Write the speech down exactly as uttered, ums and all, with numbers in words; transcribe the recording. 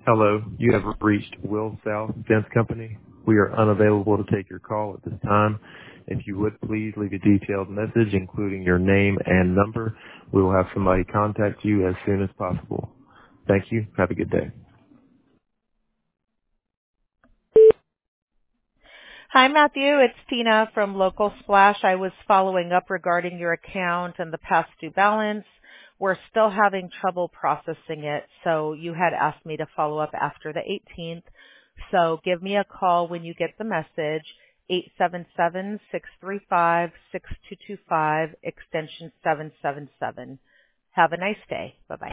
Hello, you have reached Will South Fence Company. We are unavailable to take your call at this time. If you would please leave a detailed message, including your name and number. We will have somebody contact you as soon as possible. Thank you. Have a good day. Hi, Matthew. It's Tina from Local Splash. I was following up regarding your account and the past due balance. We're still having trouble processing it, so you had asked me to follow up after the eighteenth. So give me a call when you get the message, eight seven seven, six three five, six two two five, extension seven seven seven. Have a nice day. Bye-bye.